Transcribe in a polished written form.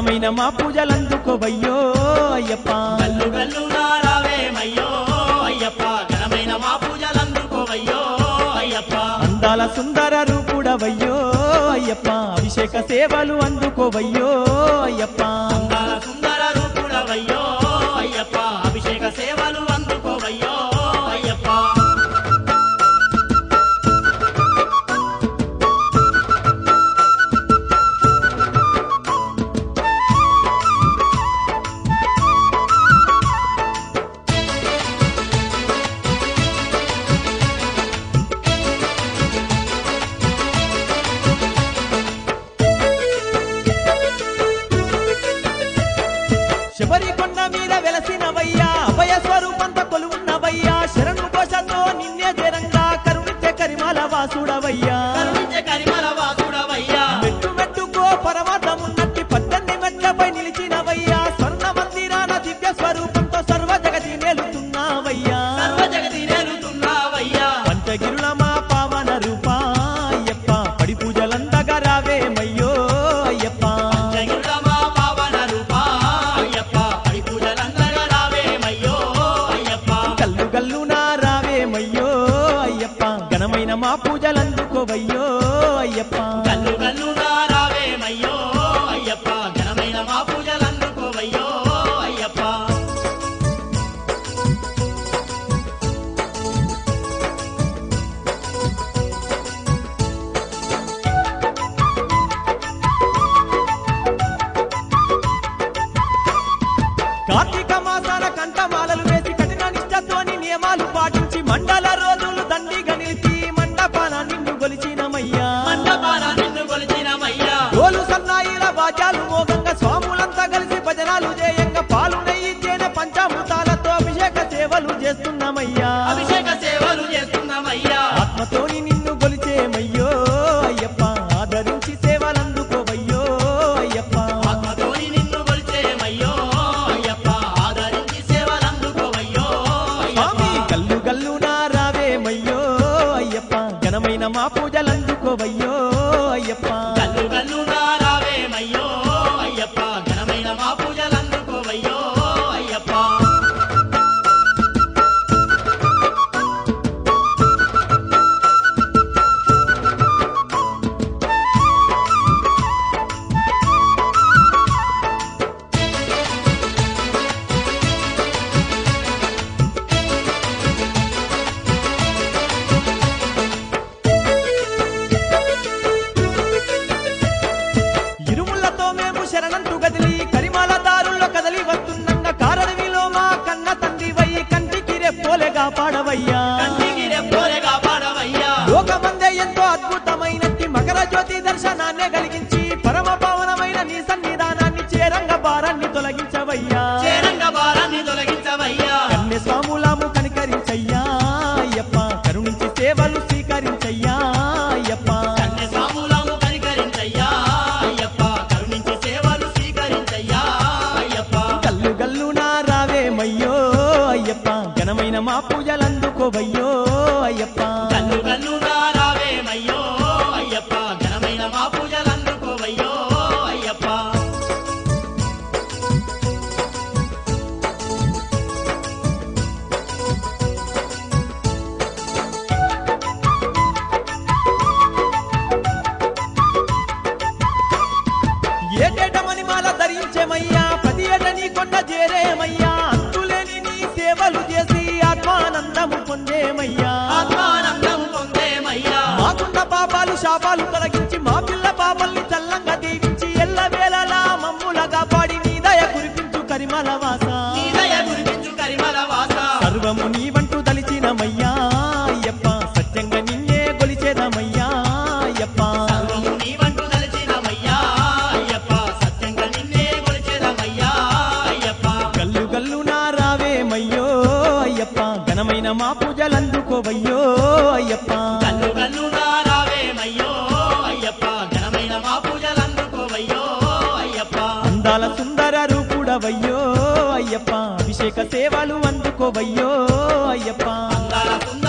ఘనమైన మా పూజలందుకోవయ్యో అయ్యప్ప గల్లు గల్లు రావేమయ్యో అయ్యప్ప ఘనమైన మా పూజలందుకోవయ్యో అయ్యప్ప అందాల సుందర రూపుడవయ్యో అయ్యప్ప అభిషేక సేవలు అందుకోవయ్యో అయ్యప్ప అందాల సుందర రూపుడవయ్యో అయ్యప్ప అభిషేక సేవలు అందుకోవయ్యో అయ్యప్ప శబరి కొండ మీద వెలసినవయ్యా అభయ స్వరూపంత కొలువున్నవయ్యా శరణు కోశతో నిన్నే జరంగా కరుణించే కరిమల వాసుడవయ్యా కరుణించే కరిమల వాసుడవయ్యా మెట్టు మెట్టుకో పరమార్థమున్నట్టి 18 మెట్లపై నిలిచినవయ్యా స్వర్ణ మందిరాన దివ్య స్వరూపంతో సర్వ జగతి నేలుతున్నావయ్యా సర్వ జగతి నేలుతున్నావయ్యా పంచగిరుల మా పావన రూపా అయ్యప్ప పడి పూజలందగా రావేమయ్యో అయ్యప్ప జగిరుల మా పావన రూపా అయ్యప్ప పడి పూజలందరగా రావేమయ్యో అయ్యప్ప గల్లు గల్లు నా రావేమయ్యో అయ్యప్ప ఘనమైన మా పూజలందుకోవయ్యో అయ్యప్ప గల్లు గల్లు రావేమయ్యో అయ్యప్ప ఘనమైన మా పూజలందుకోవయ్యో అయ్యప్ప కార్తీక మాసాన కంఠమాలలు వేసి కఠిన నిష్ఠతోని నియమాలు పాటించి మండల రోజులు దండిగా నిలిచి మండపాన నిన్ను గొలిచినమయ్యా మండపాన నిన్ను కొలిచినమయ్యా డోలు సన్నాయిల వాద్యాలు మోగంగా స్వాములంతా కలిసి భజనాలు చేయంగా పాలు నెయ్యి తేనె పంచామృతాలతో అభిషేక సేవలు చేస్తున్నామయ్యా అభిషేక సేవలు చేస్తున్నామయ్యా ఆత్మతోని నిన్ను గొలిచేమయ్యో అయ్యప్ప ఆదరించి సేవలందుకోవయ్యో అయ్యప్ప ఆత్మతోని నిన్ను కొలిచేమయ్యో అయ్యప్ప ఆదరించి సేవలందుకోవయ్యో స్వామి అయ్యప్ప గల్లు గల్లు నా రావేమయ్యో అయ్యప్ప ఘనమైన మా పూజలందుకోవయ్యో అయ్యప్ప గల్లు గల్లు రావేమయ్యో అయ్యప్ప ఘనమైన మా పూజలందుకోవయ్యో అయ్యప్ప ఇరుములతో మేము శరణంటూ గదిలి కరిమాల దారుల్లో కదలి వస్తుండగా కారడవిలో మా కన్న తండ్రివై కంటికి రెప్పోలేగా పాడవయ్యా కంటికి రెప్పోలేగా పాడవయ్యా లోకమందే ఎంతో అద్భుతమైనట్టి మకర జ్యోతి దర్శనాన్నే కలిగించి పరమ పావనమైన నీ సన్నిధానాన్ని చేరంగ భారాన్ని తొలగించవయ్యా చేరంగ భారాన్ని తొలగించవయ్యా కన్య స్వాములాము కనికరించయ్యా అయ్యప్ప కరుణించి సేవలు స్వీకరించయ్యా అయ్యప్ప కన్య స్వాములము కనికరించయ్యా అయ్యప్ప కరుణించి సేవలు స్వీకరించయ్యా అయ్యప్ప గల్లు గల్లు నా రావేమయ్యో అయ్యప్ప ఘనమైన మా పూజలందుకోవయ్యో అయ్యప్ప గల్లు గల్లు రావేమయ్యో అయ్యప్ప ఘనమైన మా పూజలందుకోవయ్యో అయ్యప్ప ఏటేటమని మాల ధరించేమయ్యా ప్రతి ఏట నీ కొండ చేరేమయ్యా అంతులేని నీ సేవలు చేసి ఆత్మానందము పొందేమయ్యా ఆత్మానందం పొందేమయ్యా మాకున్న పాపాలు శాపాలు తొలగించి మా పిల్ల పాపల్ని చల్లంగా దీవించి ఎల్ల వేళలా మమ్ములగా పాడి నీ దయ కురిపించు కరిమల వాస నీ దయ గురిపించు కరిమల వాస సర్వము నీవంటూ దలిచినమయ్యా అయ్యప్ప సత్యంగా నిన్నే గొలిచేదమయ్యా అయ్యప్ప సర్వము నీవంటూ తలచినమయ్యా అయ్యప్ప సత్యంగా నిన్నే కొలిచేదమయ్యా అయ్యప్ప గల్లు గల్లు నా రావేమయ్యో అయ్యప్ప ఘనమైన మా పూజలందుకోవయ్యో అయ్యప్ప గల్లు గల్లు రావేమయ్యో అయ్యప్ప ఘనమైన మా పూజలందుకోవయ్యో అయ్యప్ప అందాల సుందర రూపుడవయ్యో అయ్యప్ప అభిషేక సేవలు అందుకోవయ్యో అయ్యప్ప అందాల సుందర